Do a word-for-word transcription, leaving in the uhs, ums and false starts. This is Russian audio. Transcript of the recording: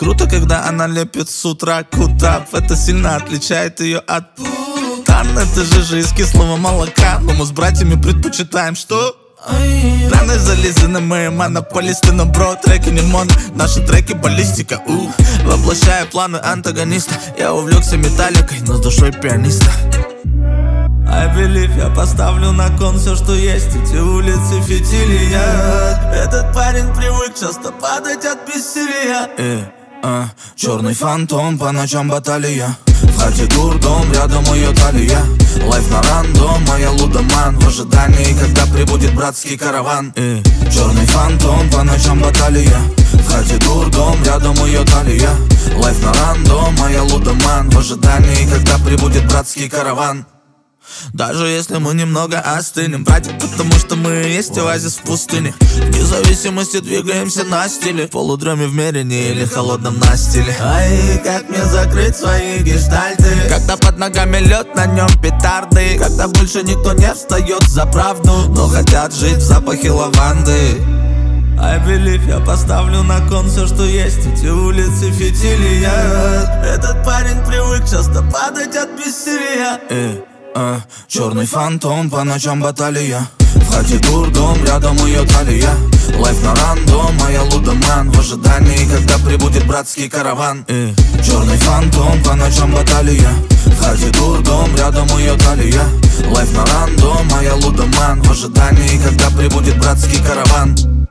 Круто, когда она лепит с утра кутап. Это сильно отличает ее от Тан. Это жижа из кислого молока, но мы с братьями предпочитаем что? Раны залезаны, мы монополисты, но бро, треки не моно. Наши треки баллистика, у воплощая планы антагониста. Я увлекся металликой, но с душой пианиста. I believe, я поставлю на кон все, что есть. Эти улицы фитили, я. Этот парень привык часто падать от бессилия. э, а, Черный фантом, по ночам баталия. В хате дурдом, рядом ее талия. Лайф на рандом, моя лудоман. В ожидании, когда прибудет братский караван. э, Черный фантом, по ночам баталия. В хате дурдом, рядом ее талия. Лайф на рандом, моя лудоман. В ожидании, когда прибудет братский караван. Даже если мы немного остынем, братья, потому что мы есть оазис в пустыне. Вне зависимости двигаемся на стиле. В полудроме в Мерине или холодном настиле. Ай, как мне закрыть свои гештальты, когда под ногами лед, на нем петарды. Когда больше никто не встает за правду, но хотят жить в запахе лаванды. I believe, я поставлю на кон все, что есть. Эти улицы фитили, я. Этот парень привык часто падать от бессилия. э. А, черный фантом, по ночам баталия. В хате дурдом, рядом ее талия. Лайф на рандом, моя лудоман. В ожидании, когда прибудет братский караван. э. Черный фантом, по ночам баталия. В хате дурдом, рядом ее талия. Лайф на рандом, моя лудоман. В ожидании, когда прибудет братский караван.